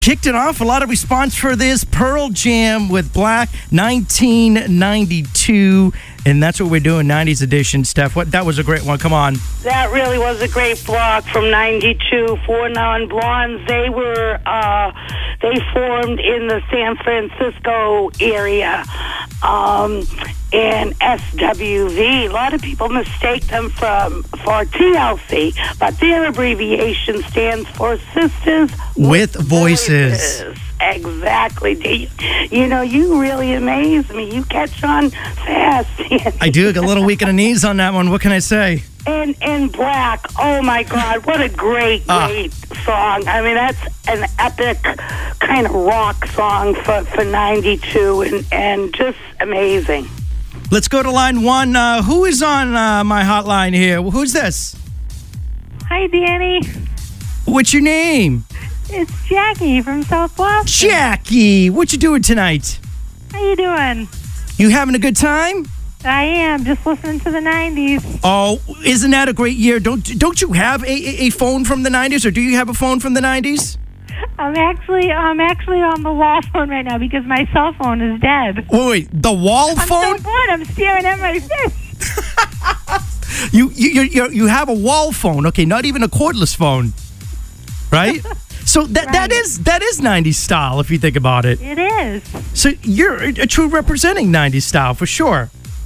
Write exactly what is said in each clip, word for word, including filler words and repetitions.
Kicked it off. A lot of response for this. Pearl Jam with Black, nineteen ninety-two. And that's what we're doing, nineties edition, Steph. What, that was a great one. Come on. That really was a great block from ninety-two. Four Non-Blondes. They were, uh, they formed in the San Francisco area. Um, and S W V. A lot of people mistake them from for T L C, but their abbreviation stands for Sisters with, with Voices. Voices. Exactly. You know, you really amaze me. You catch on fast. I do. A little weak in the knees on that one. What can I say? And and Black, oh my God, what a great, great uh. song. I mean, that's an epic kind of rock song for, for ninety-two and, and just amazing. Let's go to line one. Uh, who is on uh, my hotline here? Who's this? Hi, Danny. What's your name? It's Jackie from South Boston. Jackie, what you doing tonight? How you doing? You having a good time? I am, just listening to the nineties. Oh, isn't that a great year? Don't don't you have a, a, a phone from the nineties, or do you have a phone from the nineties? I'm actually I'm actually on the wall phone right now because my cell phone is dead. Wait, wait the wall I'm phone? I'm so bored. I'm staring at my fist. you, you, you, you have a wall phone. Okay, not even a cordless phone. Right? So that right. that is that is nineties style if you think about it. It is. So you're a, a true representing nineties style for sure.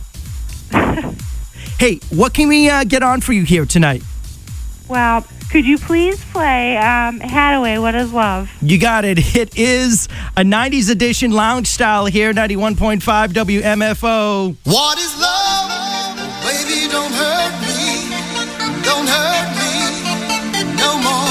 Hey, what can we uh, get on for you here tonight? Well, could you please play um, Hathaway, What Is Love? You got it. It is a nineties edition lounge style here, ninety-one point five W M F O. What is love? Baby, don't hurt me. Don't hurt me no more.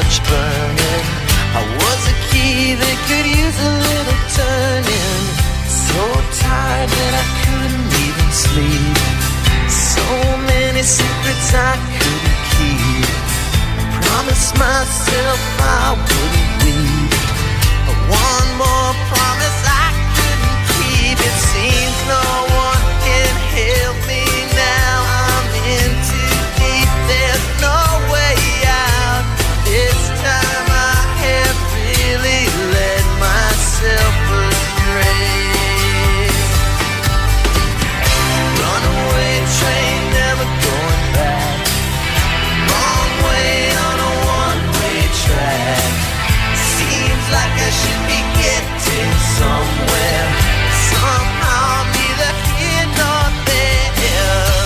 torch burning. I was a key that could use a little turning. So tired that I couldn't even sleep. So many secrets I couldn't keep. I promised myself I wouldn't weep. One more promise I couldn't keep. It seems no one can help me now. I'm in too deep, there's no way out. This time I have really let myself astray. Runaway train, never going back. Wrong way on a one-way track. Seems like I should be getting somewhere. Somehow I'm neither here nor there.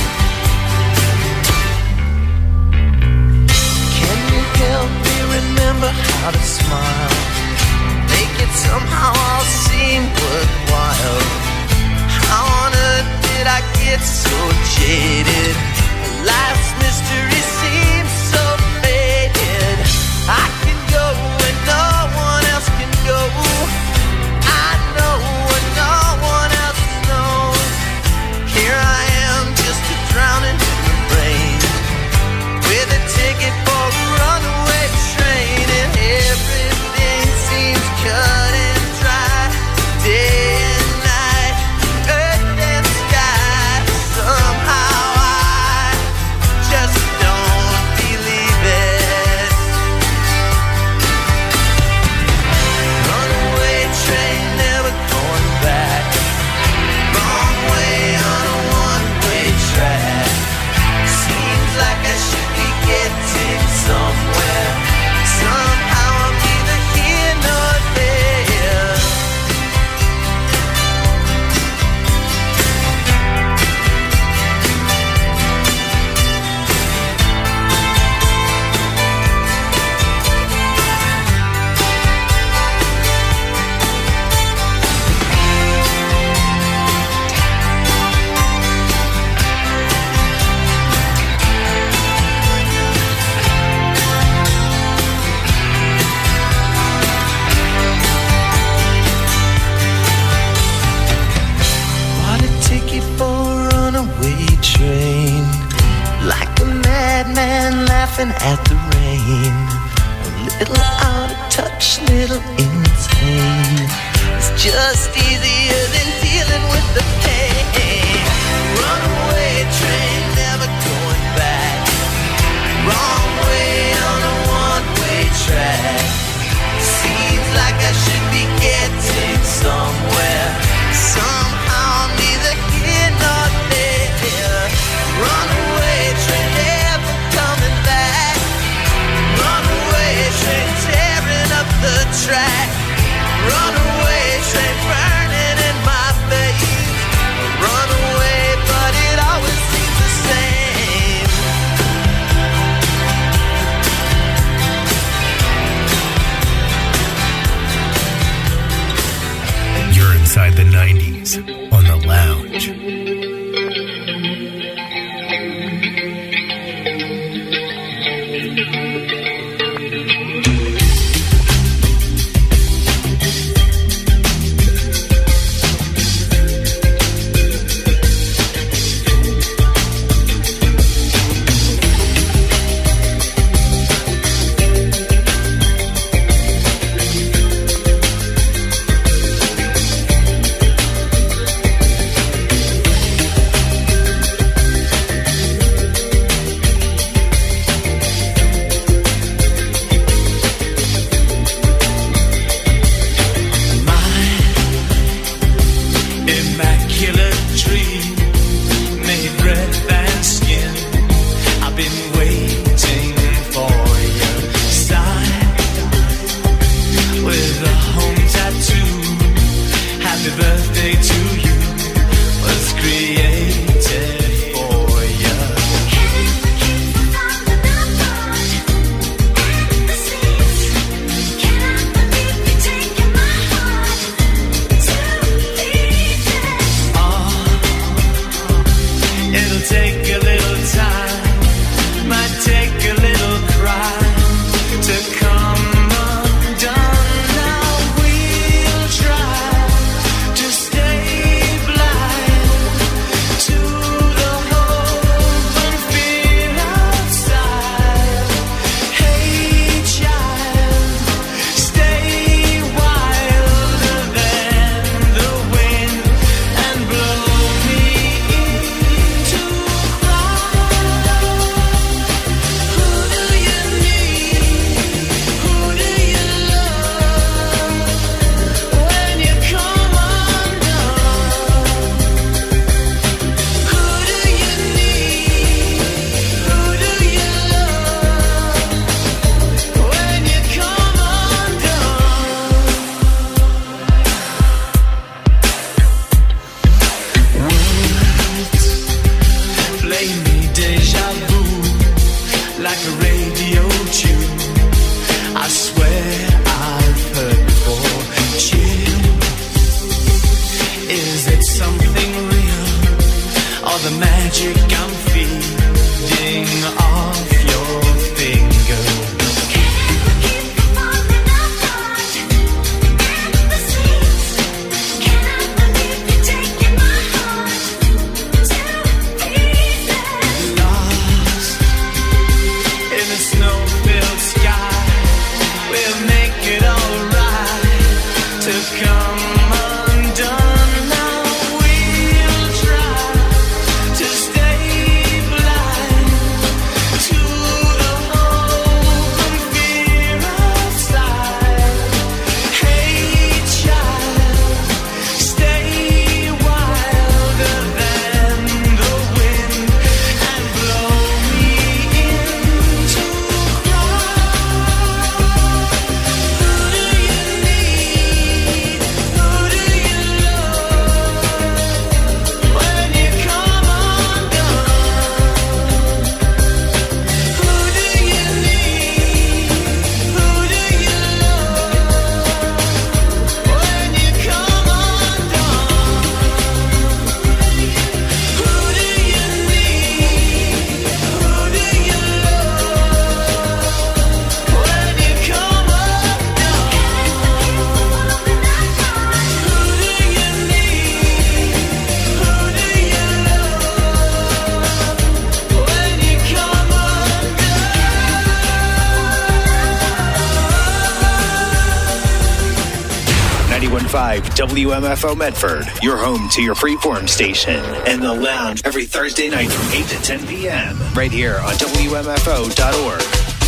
Can you help me remember how to smile? Make it somehow all seem worthwhile. How on earth did I get so jaded? Life's mystery seems so faded. I can go where no one else can go. I know what no one else knows. Here I am, just a drowning in the rain, with a ticket for a runaway train, and everything seems cut and dry. Day and night, earth and sky. Somehow I just don't believe it. Runaway train, never going back. Wrong way on a one-way track. Seems like I should be getting somewhere. Somehow I'm neither here nor there. Bought a ticket for a runaway train, like a madman laughing at the rain. A little out of touch, little insane. It's just easier than dealing with the pain. Runaway train, never going back. Wrong way on a one-way track. Seems like I should be getting somewhere. Somehow I'm neither here nor there. Runaway train, never coming back. Runaway train, tearing up the track. Runaway train, burning in my veins. Runaway, but it always seems the same. You're inside the nineties on the lounge. radio tune. I swear I've heard before. Chill. Is it something real? Or the magic I'm feeding off your finger? W M F O Medford, your home to your freeform station, and the lounge every Thursday night from eight to ten p.m. right here on W M F O dot org.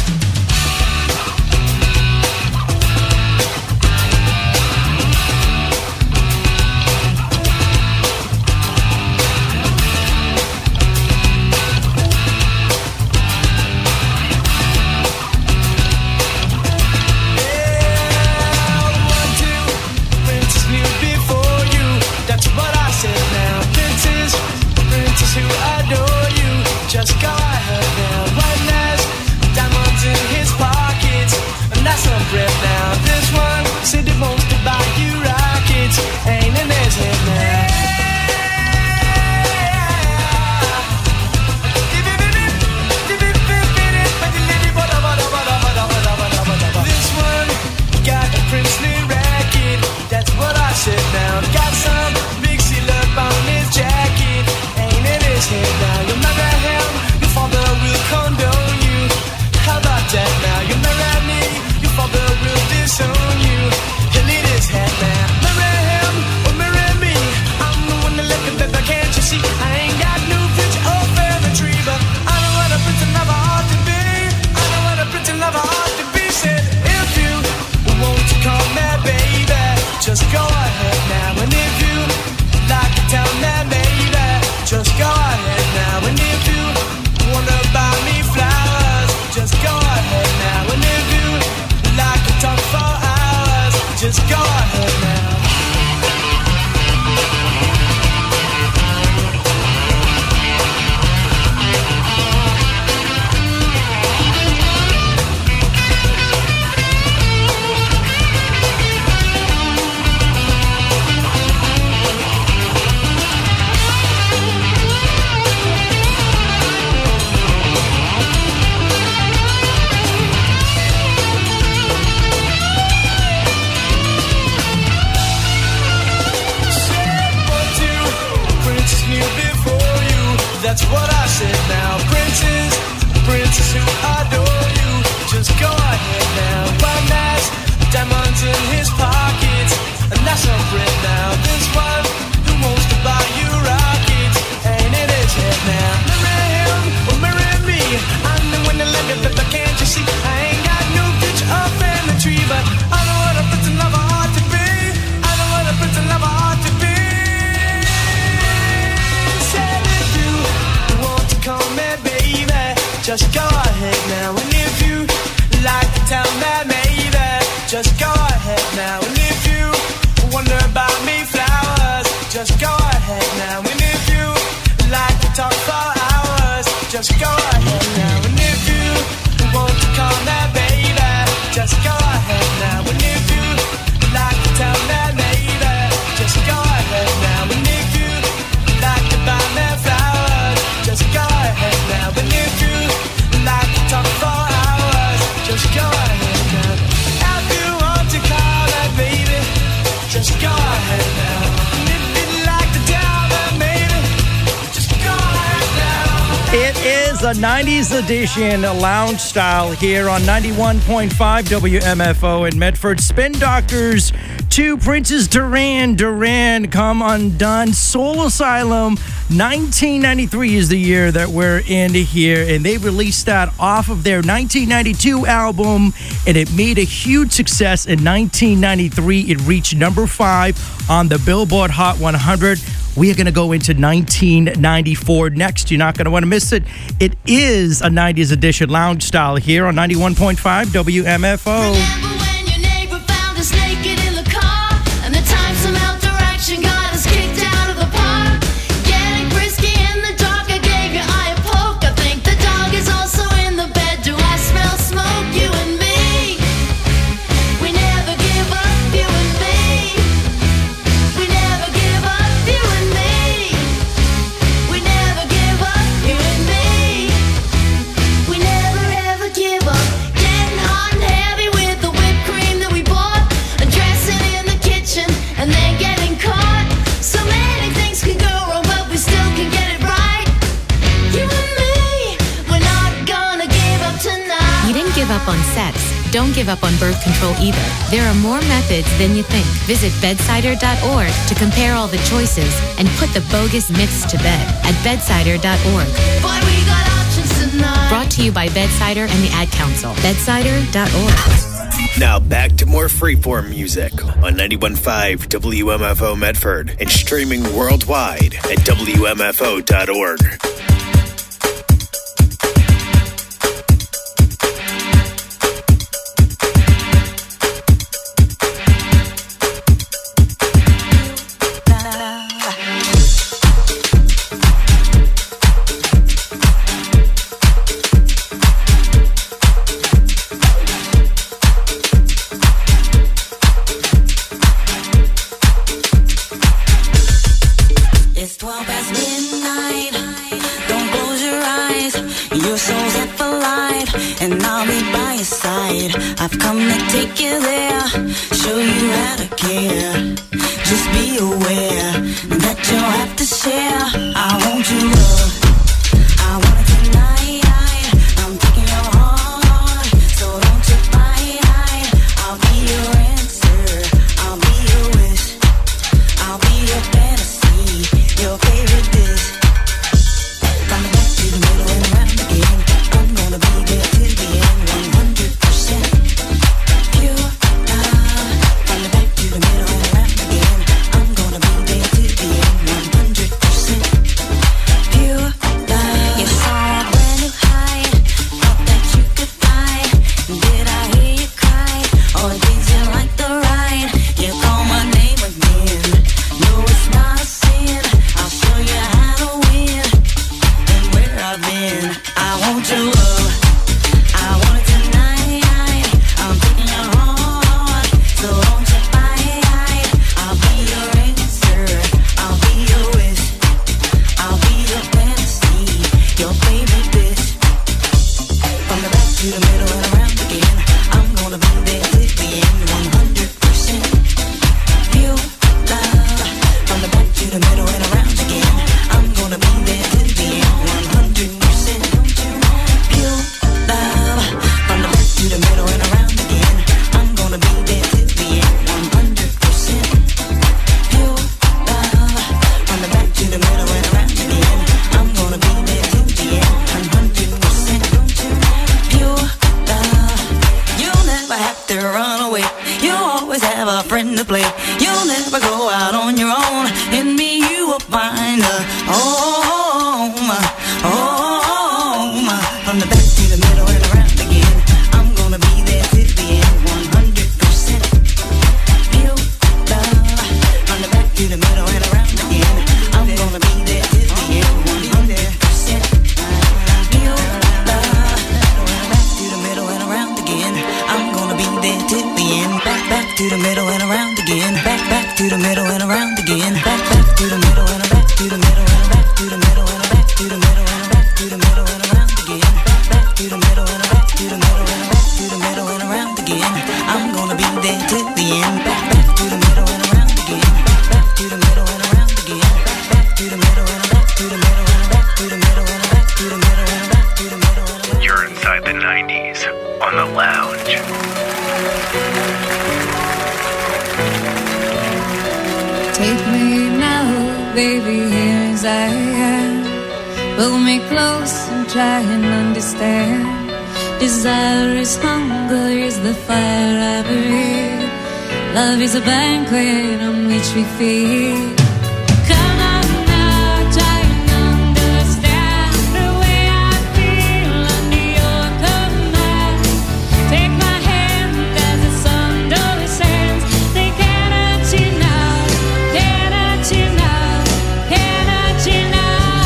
Just go ahead now, one last diamonds in his pockets, and that's some breath now. This one said he wants to buy you rockets, ain't in his head now. This one got a princely racket, that's what I said now. Got some big seal up on his jacket, ain't in his head now. You'll never father will condone you. How about that now? You marry me, your father will disown you. He'll need his head now. Marry him or marry me. I'm the one that left it better, can't you see? I ain't got no future or family tree, but I know what a prince and lover ought to be. I know what a prince and lover ought to be. Said if you want to call me baby, just go ahead now. And if you like to tell me baby, just go ahead now. And if you wanna buy me flowers, just go ahead now. And if you like to talk for hours, just go ahead now. That's what I said now. Princes, princes who adore you, just go ahead now. One has diamonds in his pockets, and that's a bread now. This one who wants to buy you rockets, ain't in his head now. Marry him or marry me. I'm the one that let me, but can't you see? I ain't got no future or family tree, but I know what a prince and lover ought to be. I know what a prince and lover ought to be. Call me baby, just go ahead now. And if you like to tell me maybe, just go ahead now. And if you wonder about me flowers, just go ahead now. And if you like to talk for hours, just go ahead now. And if you want to just go ahead now. If you want to call that baby, just go ahead now. And if you'd like to tell that maybe, just go ahead now. It is a nineties edition lounge style here on ninety-one point five W M F O in Medford. Spin Doctors, two Princess Duran Duran, Come Undone. Soul Asylum, nineteen ninety-three is the year that we're in here, and they released that off of their nineteen ninety-two album, and it made a huge success in nineteen ninety-three. It reached number five on the Billboard Hot one hundred. We are going to go into nineteen ninety-four next. You're not going to want to miss it. It is a nineties edition lounge style here on ninety-one point five W M F O. Remember when your neighbor found us naked in the car, and the time some outdoor action got us kicked out of the park? Getting frisky in the dark, I gave your eye a poke. I think the dog is also in the bed. Do I smell smoke? You and me, we never give up. You and me, we never give up. You and me, we never give up. You and me, we never ever give up. Getting hot and heavy with the whipped cream that we bought, undressing in the kitchen and then getting caught. So many things can go wrong, but we still can get it right. You and me, we're not gonna give up tonight. You didn't give up on sex. Don't give up on birth control either. There are more methods than you think. Visit bedsider dot org to compare all the choices and put the bogus myths to bed at bedsider dot org. Boy, we got options tonight. Brought to you by Bedsider and the Ad Council. bedsider dot org. Now back to more freeform music on ninety-one point five W M F O Medford and streaming worldwide at W M F O dot org. It's twelve past midnight. Don't close your eyes. Your soul's set for life, and I'll be by your side. I've come to take you there, show you how to care. Just be aware that you'll have to share. I want your love. I want it tonight. I'm taking your heart, so don't you fight. I'll be your answer. I'll be your wish. I'll be your fantasy, your favorite dish. From the back to the middle and around again, I'm gonna be there till the end, one hundred percent pure love. From the back to the middle and around again, I'm gonna be there till the end, one hundred percent pure love. You saw a brand new high, thought that you could fly. Did I hear you cry, or did you like the ride? You call my name again. No, it's not a sin. I'll show you how to win and where I've been. I want your love. I want it tonight. I'm taking your heart, so don't you fight. I'll be your answer. I'll be your wish. I'll be your fantasy, your favorite dish. From the back to the middle and around again, I'm gonna be there till the end, one hundred percent pure love. From the back to the middle and around again, I'm gonna be there till the end, one hundred percent pure love. From the back to the middle and around again, I'm gonna be there till the end, one hundred percent pure love. From the back to the middle and around again, I'm gonna be there till the end, one hundred percent pure love. You'll never have to run away. You'll always have a friend to play. You'll never go out on your own. In me you will find a home, home. From the back to the middle and around again, I'm gonna be there till the end, one hundred percent pure love. From the back to the middle and around again, I'm gonna be there till the end, one hundred percent pure love. Back to the middle and around again, I'm gonna be there till the end. Back, back to the middle and around again. Back, back to the middle and around again. Back, back to the middle and back to the middle and back to the middle and back to the middle and back to the middle and around again. Back, back to the middle and back to the middle and back to the middle. again. I'm gonna be there till the end. Back, back to the middle and around again. Back, back to the middle and around again. Back, back to the middle and back to the middle and back to the middle and back to the middle and back to the middle and. You're inside the nineties on the lounge. Take me now, baby, here as I am. Pull me close and try and understand. Desire is hunger, is the fire I breathe. Love is a banquet on which we feed. Come on now, try and understand the way I feel under your command. Take my hand as the sun descends. They cannot you now, cannot you now, cannot you now.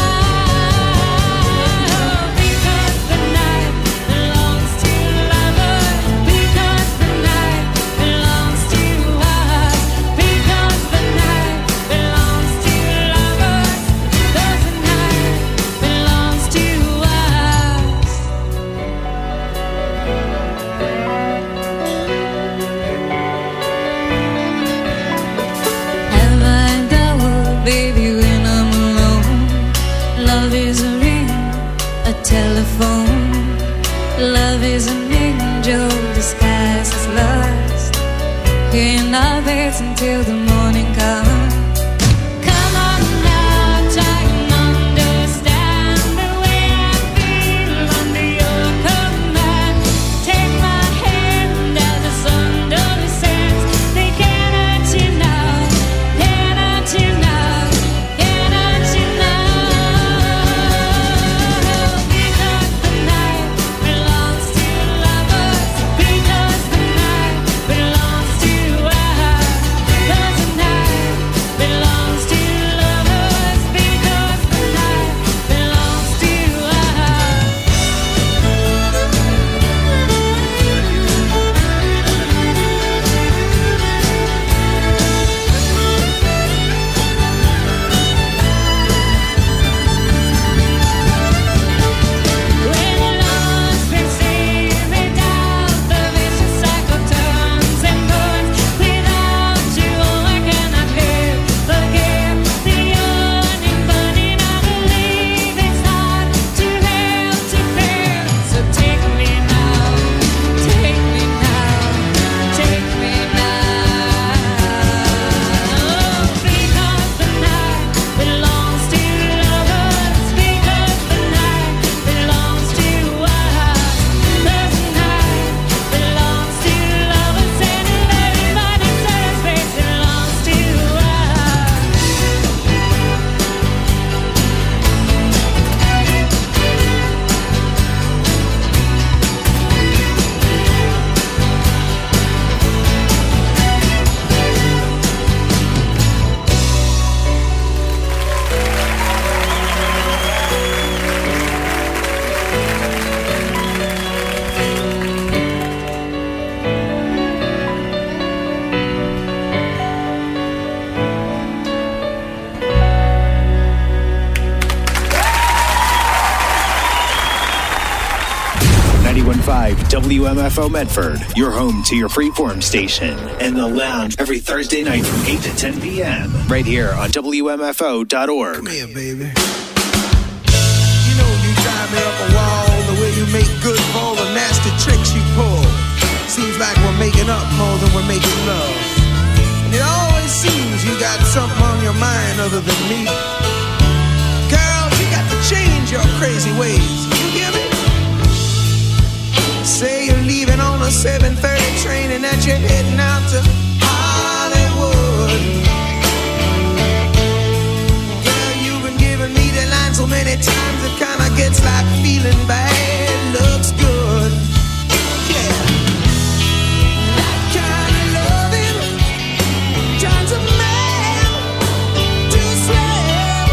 Because the night belongs to lovers. Because the night belongs to us. Because the night belongs to lovers. Because the night belongs to us. Have I doubt, baby, when I'm alone? Love is a ring, a telephone. Love is an angel disguised as lust. Here in our beds until the morning comes. Come on now, try and understand the way I feel under your command. Take my hand as the sun descends. They cannot you now, cannot you now, cannot you now. Because the night belongs to lovers. Because the night belongs to us. Because the night belongs to lovers. Because the night belongs to us. When love's been saved without the vicious cycle turns and burns. Without you, I cannot live. Forgive the yearning, burning. I believe it's hard to help to bear. So take me now, take me now, take me now. Because the night belongs to lovers. Because the night belongs to us. Because the night belongs to lovers. And everybody says it belongs to us. ninety-one point five W M F O Medford, your home to your freeform station, and the lounge every Thursday night from eight to ten p.m. right here on W M F O dot org. Come here, baby. You know you drive me up a wall, the way you make good for all the nasty tricks you pull. Seems like we're making up more than we're making love. And it always seems you got something on your mind other than me. Girl, you got to change your crazy ways. You hear me? Say you're leaving on a seven thirty train and that you're heading out to Hollywood. Girl, you've been giving me the line so many times it kinda gets like feeling bad looks good. Yeah. That kind of loving turns a man to a slave.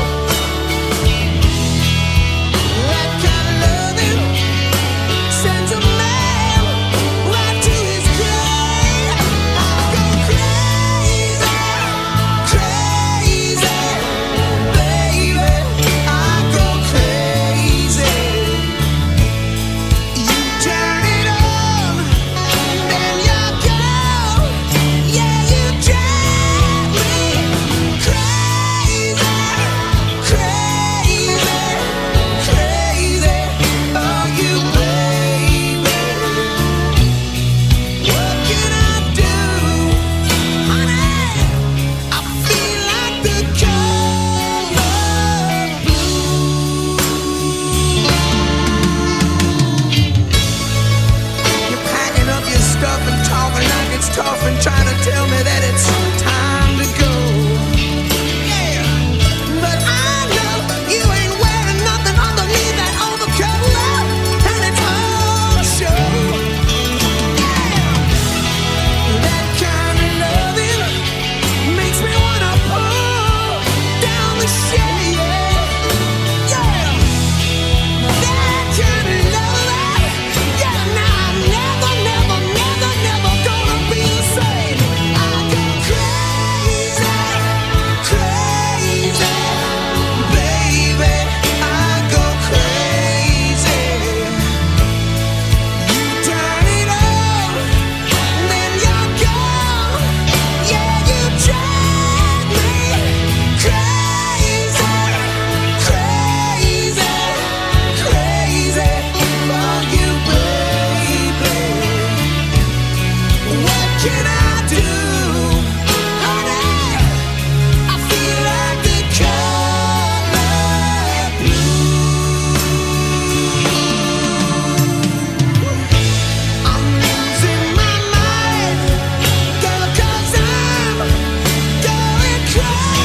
That kind of loving sends a man right to his grave. I'm tough and trying to tell me that it's time to go. Yeah, but I know you ain't wearing nothing underneath that overcoat, and it's all show. Yeah, that kind of loving makes me wanna pull down the shade. Yeah, that kind of loving. Yeah, now I'm never, never, never, never gonna be the same. I go crazy, crazy, baby. I go crazy. You turn it on, then you're gone. Yeah, you drive me crazy, crazy, crazy for you, baby. What can I do, honey? I feel like the color blue. I'm losing my mind, girl, 'cause I'm going crazy.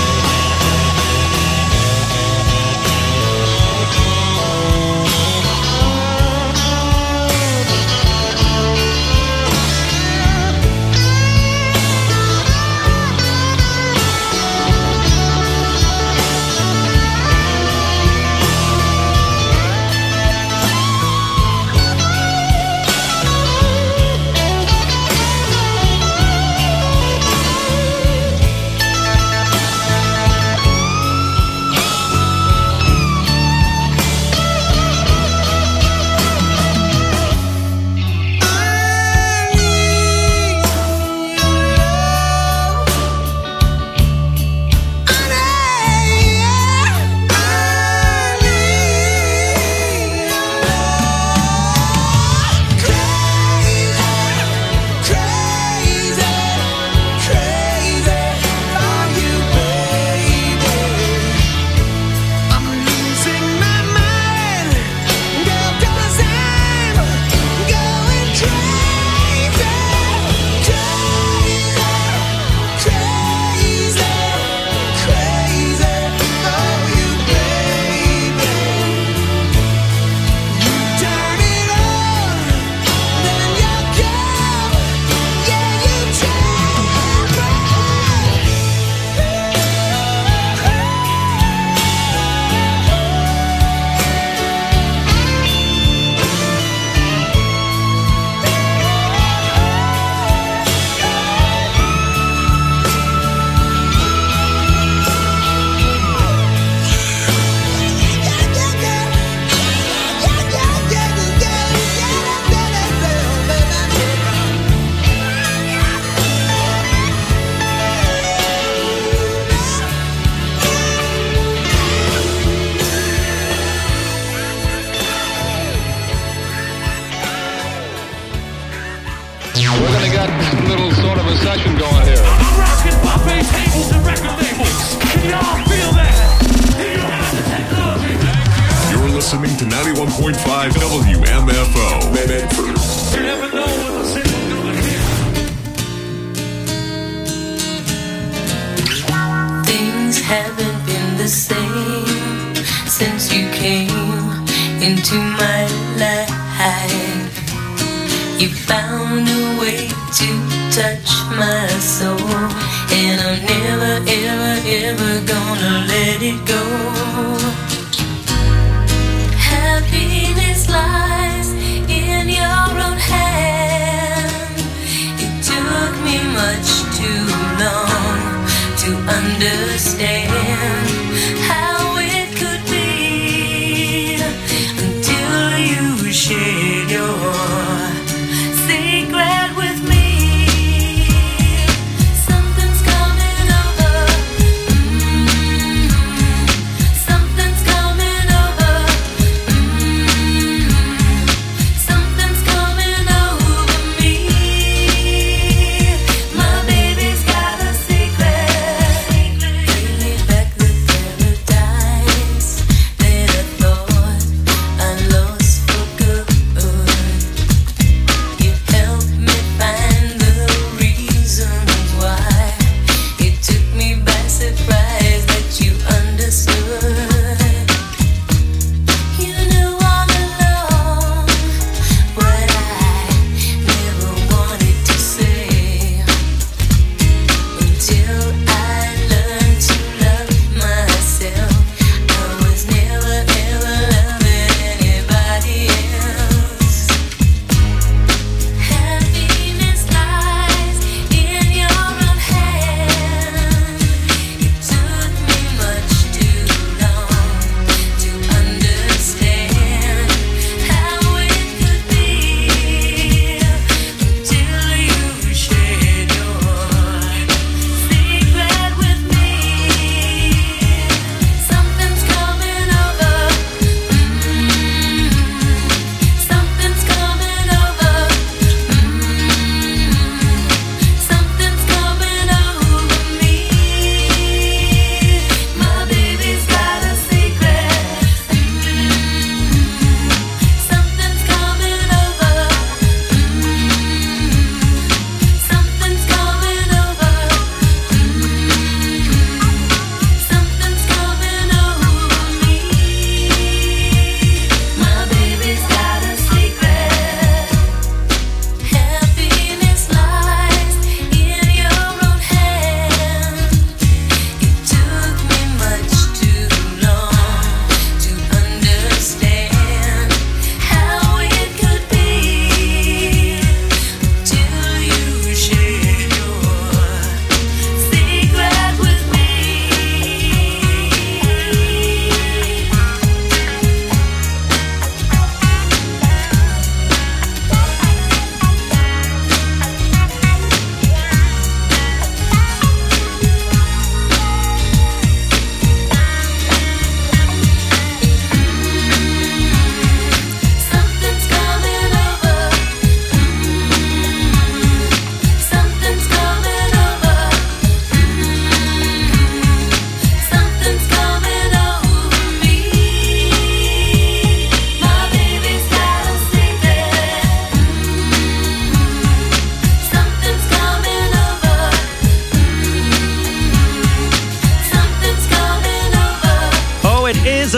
We're gonna get a little sort of a session going here. I'm rocking buffet tables and record labels. Can y'all feel that? You have the technology. You're listening to ninety-one point five W M F O. Medford. You never know what the single's gonna hear. Things haven't been the same since you came into my life. You found a way to touch my soul, and I'm never, ever, ever gonna let it go. Happiness lies in your own hand. It took me much too long to understand how it could be until you shared your secret with me. Something's coming over. Mm-hmm. Something's coming over. Mm-hmm. Something's coming over me. My baby's got a secret. Really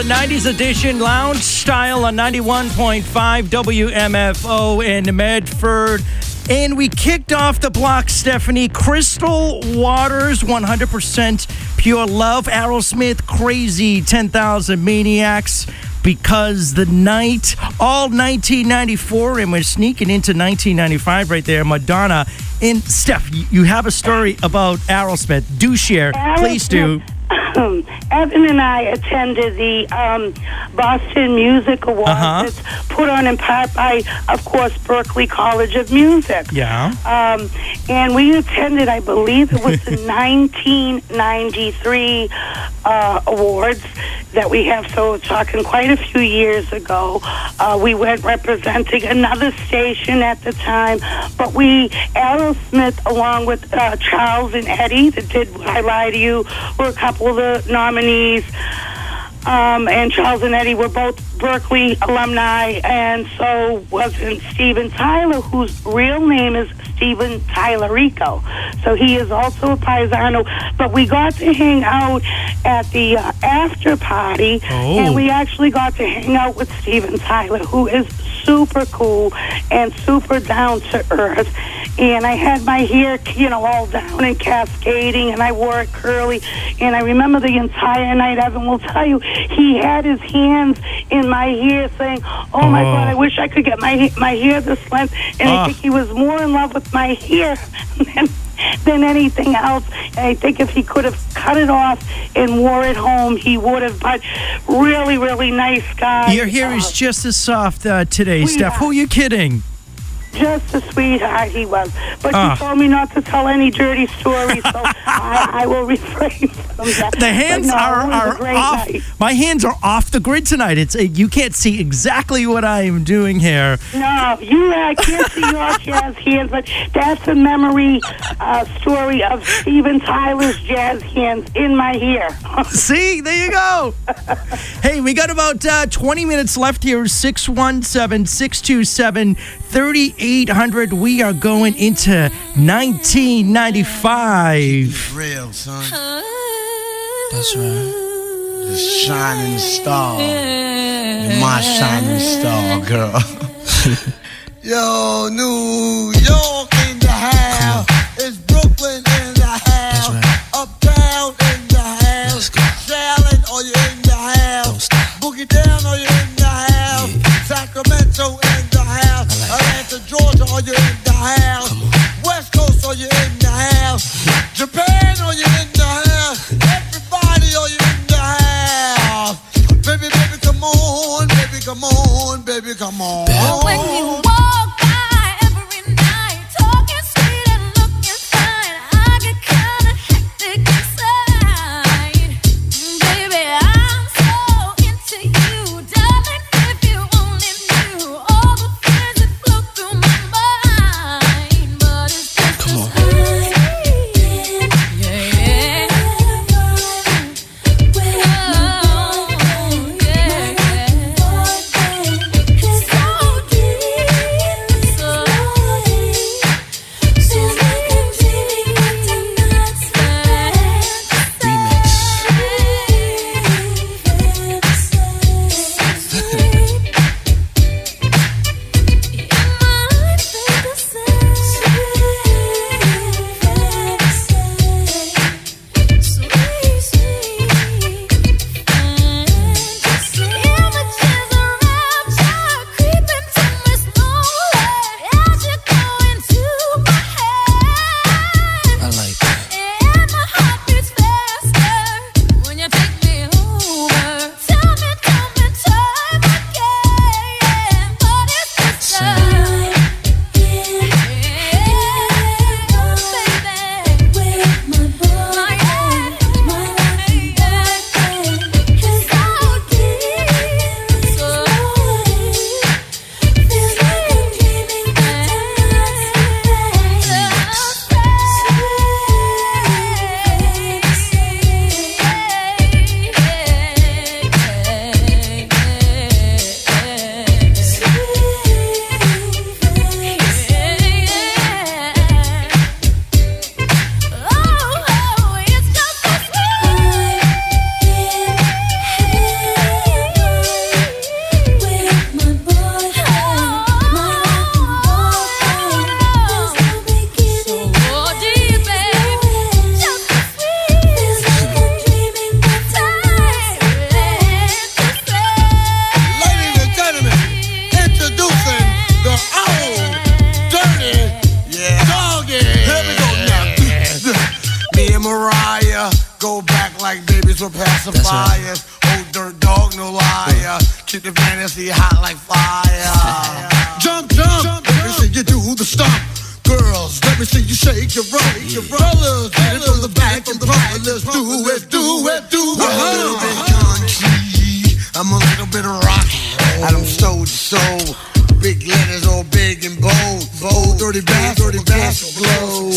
nineties edition lounge style on ninety-one point five W M F O in Medford. And we kicked off the block, Stephanie. Crystal Waters, one hundred percent Pure Love. Aerosmith, Crazy, ten thousand Maniacs. Because the night, all nineteen ninety-four, and we're sneaking into nineteen ninety-five right there. Madonna. And Steph, you have a story about Aerosmith. Do share. Please do. Um, Evan and I attended the um, Boston Music Awards. Uh-huh. It's put on in part by, of course, Berklee College of Music. Yeah. Um, and we attended, I believe it was the nineteen ninety-three uh, awards that we have. So we're talking quite a few years ago. Uh, we went representing another station at the time. But we, Aerosmith, along with uh, Charles and Eddie, that did I Lie to You, were a couple of the nominees. Um, and Charles and Eddie were both Berklee alumni, and so wasn't Steven Tyler, whose real name is Steven Tylerico. So he is also a paisano, but we got to hang out at the uh, after party, Oh. and we actually got to hang out with Steven Tyler, who is super cool and super down to earth. And I had my hair, you know, all down and cascading, and I wore it curly. And I remember the entire night, Evan will tell you, he had his hands in my hair saying, oh, my Oh. God, I wish I could get my, ha- my hair this length. And Ah. I think he was more in love with my hair than, than anything else. And I think if he could have cut it off and wore it home, he would have. But really, really nice guy. Your hair Uh, is just as soft uh, today, we Steph. are. Who are you kidding? Just a sweetheart he was. But Ah. he told me not to tell any dirty stories, so I, I will refrain from that. The hands But no, are, it was a are great off. night. My hands are off the grid tonight. It's uh, you can't see exactly what I am doing here. No, you I can't see your jazz hands, but that's a memory uh, story of Steven Tyler's jazz hands in my hair. See, there you go. Hey, we got about uh, twenty minutes left here. six one seven, six two seven, three eight hundred. We are going into nineteen ninety-five. Real, son. That's right. The shining star. You're my shining star, girl. Yo, New York in the house. It's Brooklyn in the house. Uptown in the house. Charlotte, are you in the house? Boogie down, are you in the house? Sacramento in the house. Atlanta, Georgia, are you in the house? West Coast, are you in the house? Japan, are you in the house? Everybody, are you in the house? Baby, baby, come on, baby, come on, baby, come on. When you walk by every night, and Mariah go back like babies with pacifiers. Old dirt dog, no liar. Keep the fantasy hot like fire. Jump, jump, jump, let me see you do the stomp. Girls, let me see you shake your rump. Fellas, get it from the back and pump. Let's do it, do it, do it. I'm a little bit country. I'm a little bit rocky. And I'm soul to soul. Big letters all big and bold. Bold, dirty bass, dirty bass glow.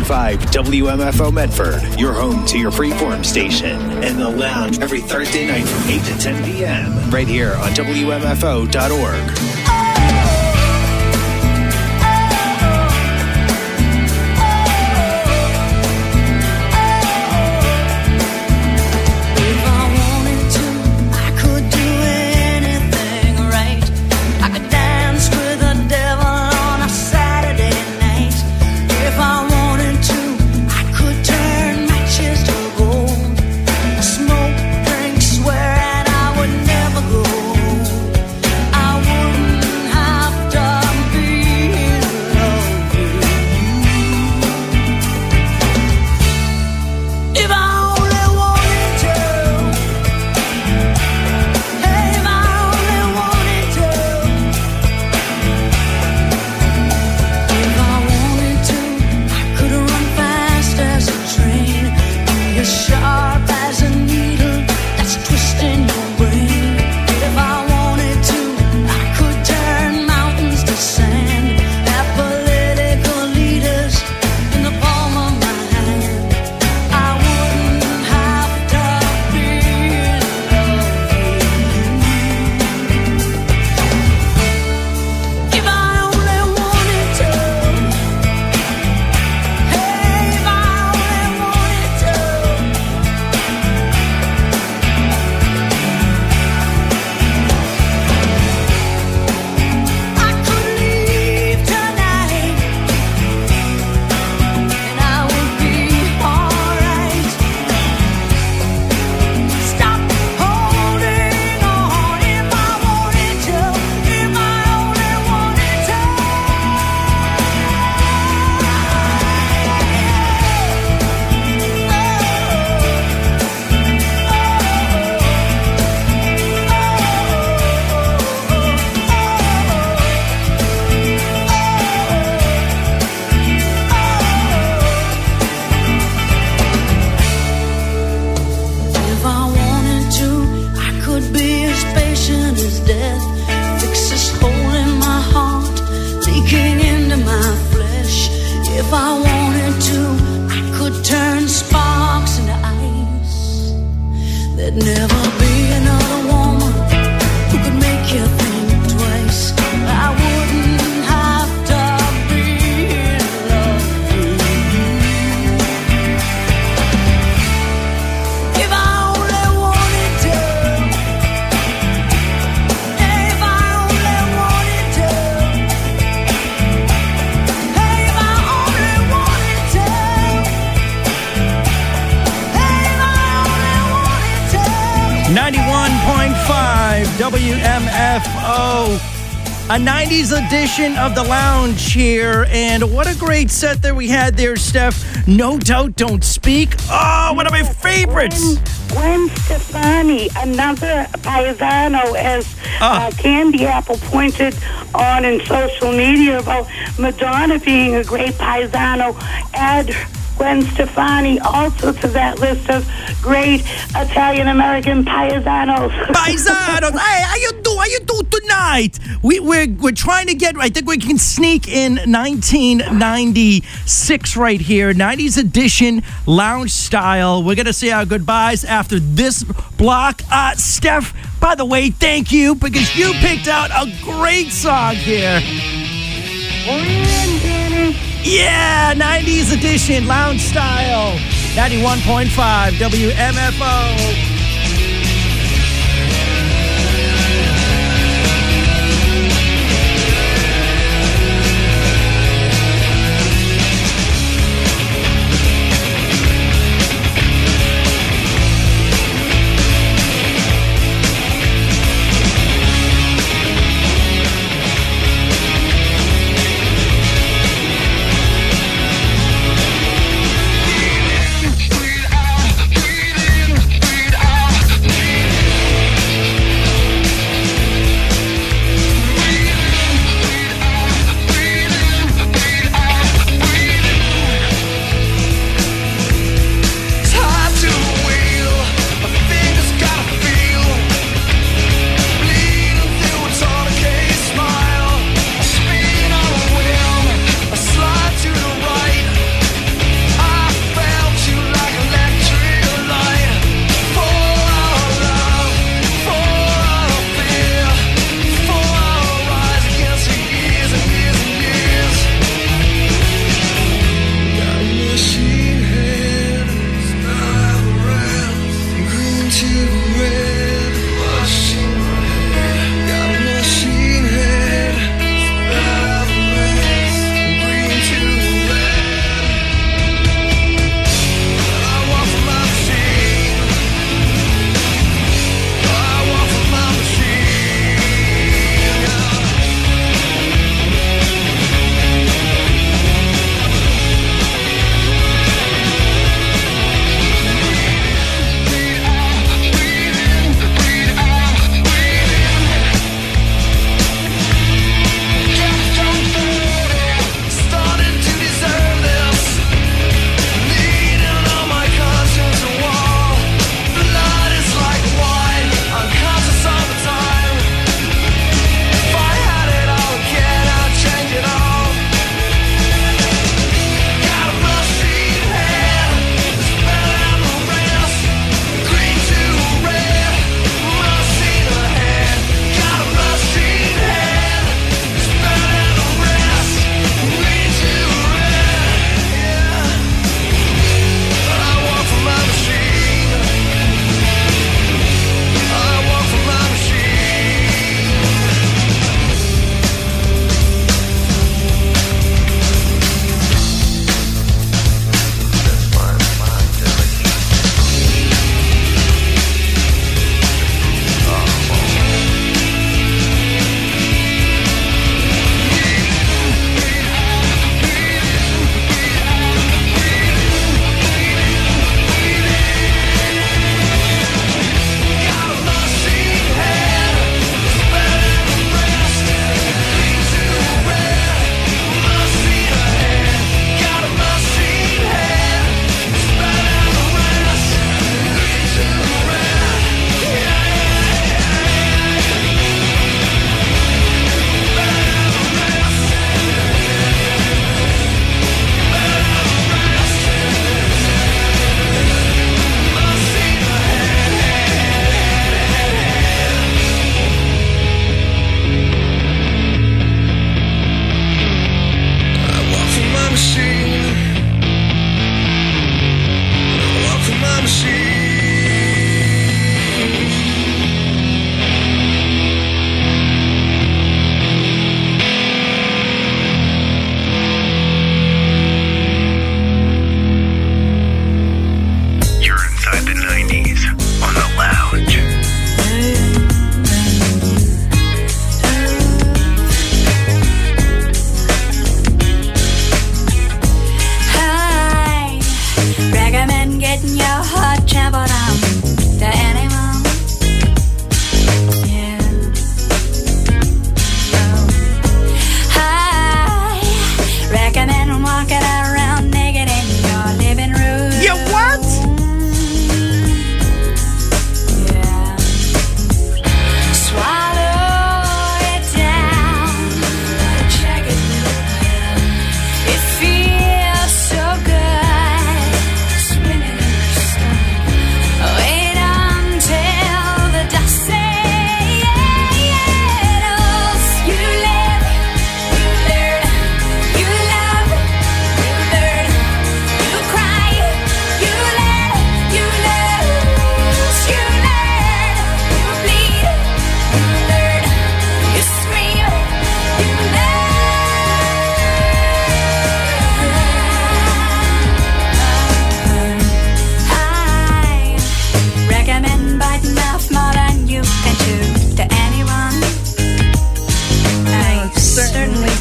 point five W M F O Medford, your home to your freeform station, and the lounge every Thursday night from eight to ten p.m. right here on W M F O dot org. W M F O, a nineties edition of the lounge here, and what a great set that we had there, Steph. No Doubt, Don't Speak. Oh, one of my favorites. Gwen Stefani, another paisano, as uh, Candy Apple pointed on in social media about Madonna being a great paisano. Add Gwen Stefani also to that list of great Italian-American paisanos. Paisanos! Hey, how you do? How you do tonight? We, we're, we're trying to get, I think we can sneak in nineteen ninety-six right here. nineties edition, lounge style. We're going to say our goodbyes after this block. Uh, Steph, by the way, thank you, because you picked out a great song here. Yeah, nineties edition, lounge style, ninety-one point five W M F O. Breathe out, breathe in, breathe out.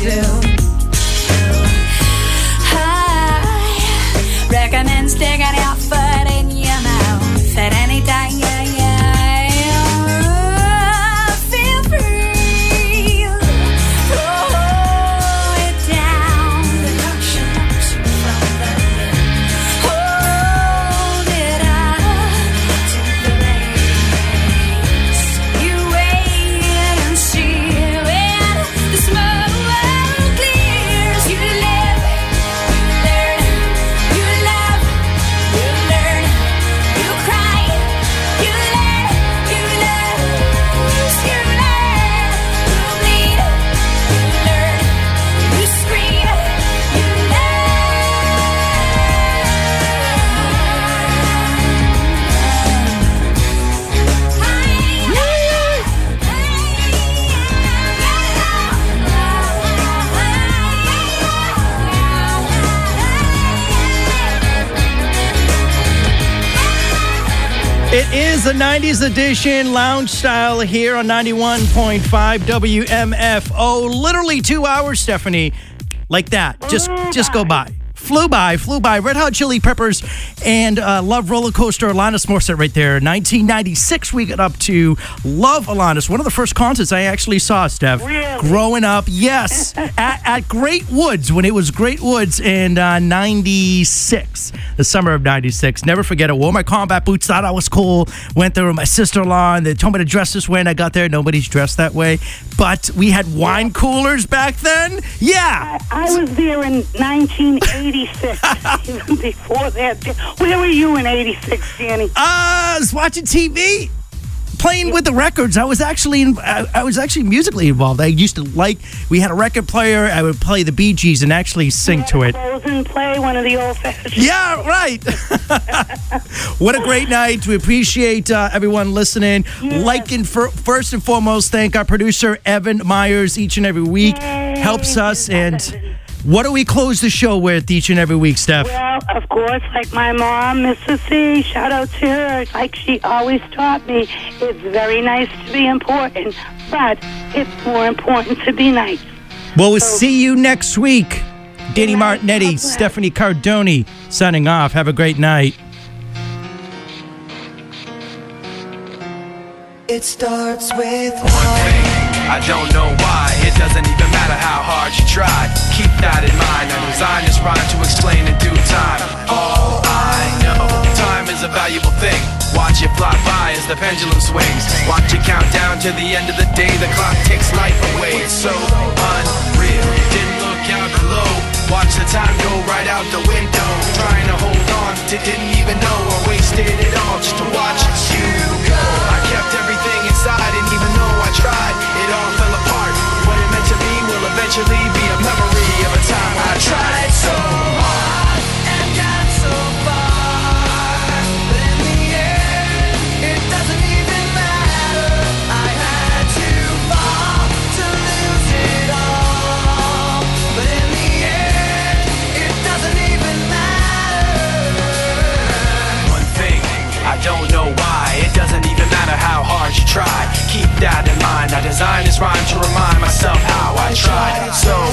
do. I recommend sticking your foot in your mouth at any time. Feel free. Throw it down. Hold it up to the race. You wait and see when the smoke clears. You live, you learn, you love, you learn, you cry, you learn, you lose, you learn, you bleed, you learn, you scream, you It is the nineties edition lounge style here on ninety-one point five W M F O. Literally two hours, Stephanie, like that. Just, just go by. Flew by, flew by. Red Hot Chili Peppers and uh, Love Roller Coaster, Alanis Morissette right there. nineteen ninety-six, we got up to Love Alanis. One of the first concerts I actually saw, Steph. Really? Growing up, yes. at, at Great Woods, when it was Great Woods in uh, ninety-six. The summer of ninety-six. Never forget it. Wore my combat boots, thought I was cool. Went there with my sister-in-law, and they told me to dress this way, and I got there. Nobody's dressed that way. But we had wine coolers back then. Yeah. I, I was there in nineteen eighty-six, even before that. Where were you in eighty-six, Danny? Uh, I was watching T V, playing with the records. I was actually, in, I, I was actually musically involved. I used to like. We had a record player. I would play the Bee Gees and actually sing to it. Close and play one of the old-fashioned. Yeah, right. What a great night. We appreciate uh, everyone listening. Yes. Like and for, first and foremost, thank our producer Evan Myers each and every week. Yay. Helps us. And what do we close the show with each and every week, Steph? Well, of course, like my mom, Missus C, shout out to her. Like she always taught me, it's very nice to be important, but it's more important to be nice. Well, we'll see you next week. Danny Martinetti, Stephanie Cardoni signing off. Have a great night. It starts with one thing. I don't know why. It doesn't even matter how hard you try. Keep that in mind. I designed this rhyme to explain in due time. All I know, time is a valuable thing. Watch it fly by as the pendulum swings. Watch it count down to the end of the day. The clock takes life away. It's so unreal. Didn't look out below. Watch the time go right out the window. Trying to hold on to didn't even know I wasted it all just to watch you go. I kept everything inside, and even though I tried, it all fell apart. What it meant to be will eventually be a memory of a time I tried so hard and got so far. But in the end, it doesn't even matter. I had to fall to lose it all. But in the end, it doesn't even matter. One thing, I don't know why. It doesn't even matter how hard you try. Keep that in mind. I designed this rhyme to remind myself how I tried. So